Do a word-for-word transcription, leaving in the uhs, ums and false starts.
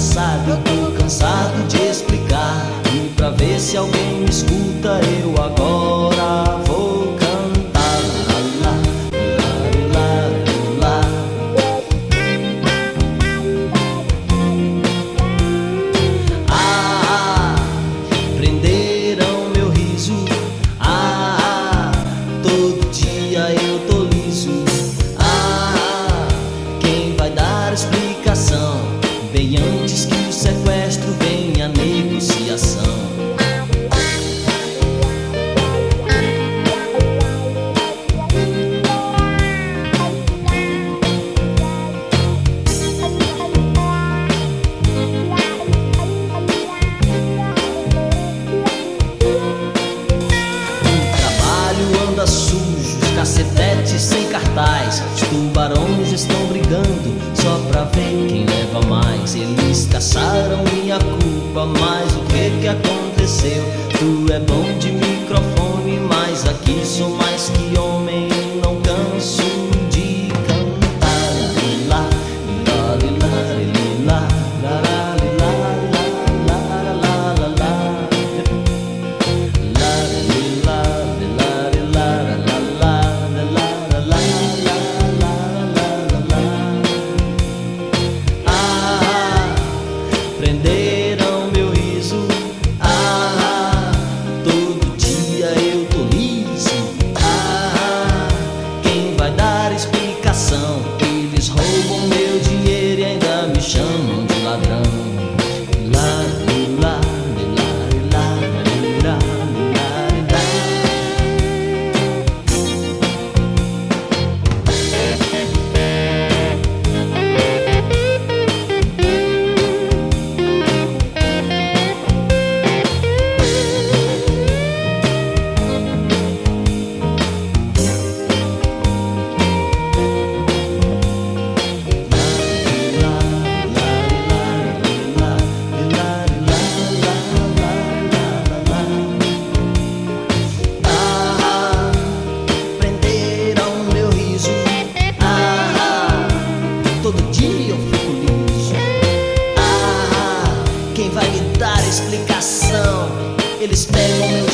cansado, eu tô cansado de explicar. E pra ver se alguém me escuta, eu agora vou cantar. Lá, lá, lá, lá, lá. Ah, prenderam meu riso. Ah, todo dia eu tô liso. Ah, quem vai dar explicação? Bem antes que o sequestro venha a negociação. O trabalho anda sujo, os cacetetes sem cartaz. Os tubarões estão brigando só pra ver quem leva mais. Eles caçaram minha culpa, mas o que que aconteceu? Tu é bom de microfone, mas aqui sou mais que homem. Não canso de cantar. Lá, lá, lá, lá, lá, lá, lá, lá, lá, lá, lá. Prenderam meu riso. Ah, todo dia eu tô liso. Ah, quem vai dar explicação? Eles roubam meu dinheiro e ainda me chamam de ladrão. Lá, lá, lá, lá, lá, lá, lá. Todo dia eu fico liso. Ah, quem vai me dar explicação? Eles pegam meu